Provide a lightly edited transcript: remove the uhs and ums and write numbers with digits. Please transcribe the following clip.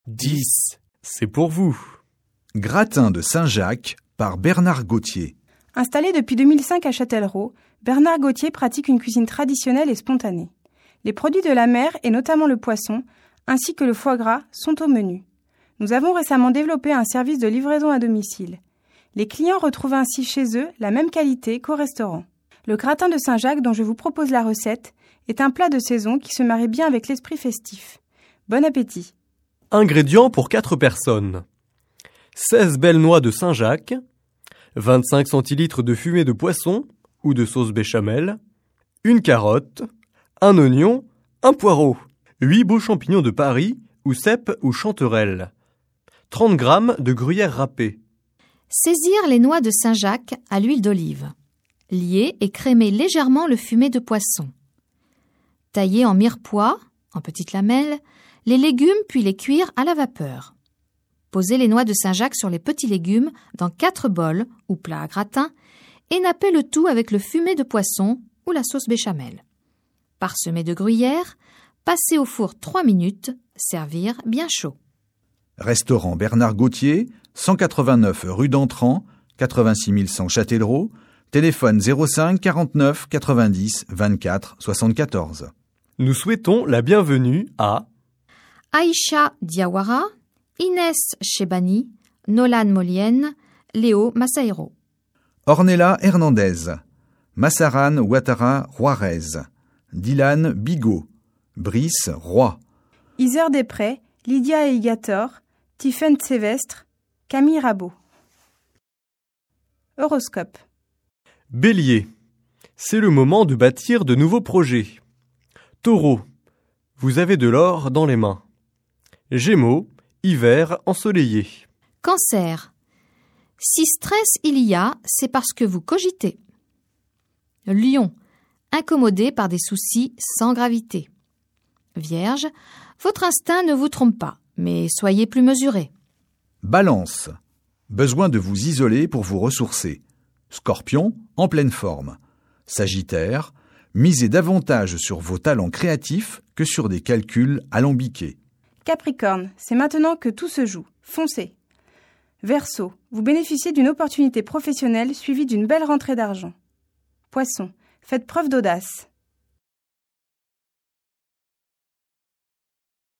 10. C'est pour vous. Gratin de Saint-Jacques par Bernard Gauthier. Installé depuis 2005 à Châtellerault, Bernard Gauthier pratique une cuisine traditionnelle et spontanée. Les produits de la mer, et notamment le poisson, ainsi que le foie gras, sont au menu. Nous avons récemment développé un service de livraison à domicile. Les clients retrouvent ainsi chez eux la même qualité qu'au restaurant. Le gratin de Saint-Jacques, dont je vous propose la recette, est un plat de saison qui se marie bien avec l'esprit festif. Bon appétit! Ingrédients pour 4 personnes. 16 belles noix de Saint-Jacques, 25 centilitres de fumée de poisson ou de sauce béchamel, une carotte, un oignon, un poireau, 8 beaux champignons de Paris ou cèpes ou chanterelles, 30 g de gruyère râpée. Saisir les noix de Saint-Jacques à l'huile d'olive. Lier et crémer légèrement le fumet de poisson. Tailler en mirepoix, en petites lamelles, les légumes puis les cuire à la vapeur. Poser les noix de Saint-Jacques sur les petits légumes dans 4 bols ou plats à gratin et napper le tout avec le fumet de poisson ou la sauce béchamel. Parsemer de gruyère, passer au four 3 minutes, servir bien chaud. Restaurant Bernard Gauthier, 189 rue d'Entrant, 86 100 Châtellerault, téléphone 05 49 90 24 74. Nous souhaitons la bienvenue à Aïcha Diawara, Inès Chebani, Nolan Molienne, Léo Massaero. Ornella Hernandez, Massaran Ouattara Juarez, Dylan Bigot, Brice Roy. Isère Després, Lydia Eigator, Tiffaine Sévestre, Camille Rabot. Horoscope. Bélier. C'est le moment de bâtir de nouveaux projets. Taureau. Vous avez de l'or dans les mains. Gémeaux. Hiver ensoleillé. Cancer. Si stress il y a, c'est parce que vous cogitez. Lion. Incommodé par des soucis sans gravité. Vierge. Votre instinct ne vous trompe pas, mais soyez plus mesuré. Balance. Besoin de vous isoler pour vous ressourcer. Scorpion, en pleine forme. Sagittaire, misez davantage sur vos talents créatifs que sur des calculs alambiqués. Capricorne, c'est maintenant que tout se joue. Foncez. Verseau, vous bénéficiez d'une opportunité professionnelle suivie d'une belle rentrée d'argent. Poisson, faites preuve d'audace.